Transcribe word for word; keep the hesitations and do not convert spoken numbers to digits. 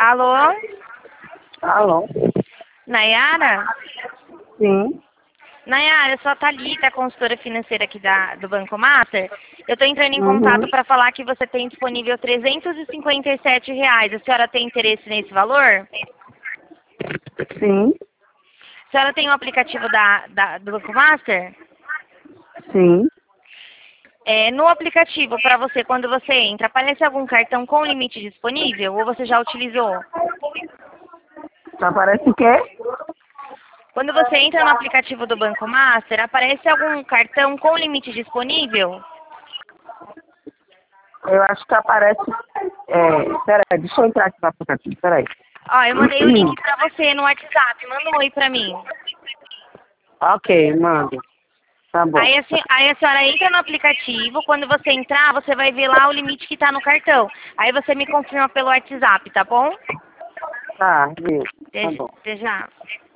Alô? Alô? Nayara? Sim. Nayara, eu sou a Thalita, consultora financeira aqui da, do Banco Master. Eu estou entrando em Uhum. contato para falar que você tem disponível trezentos e cinquenta e sete reais. A senhora tem interesse nesse valor? Sim. A senhora tem o aplicativo da, da- do Banco Master? Sim. É, no aplicativo, para você, quando você entra, aparece algum cartão com limite disponível ou você já utilizou? Aparece o quê? Quando você entra no aplicativo do Banco Master, aparece algum cartão com limite disponível? Eu acho que aparece... É, peraí, deixa eu entrar aqui no aplicativo, peraí. Ó, eu mandei o link para você no WhatsApp. Manda um oi para mim. Ok, manda. Tá bom. Aí a, se- aí a senhora entra no aplicativo, quando você entrar, você vai ver lá o limite que está no cartão. Aí você me confirma pelo WhatsApp, tá bom? Tá, viu? Tá Até bom. até já.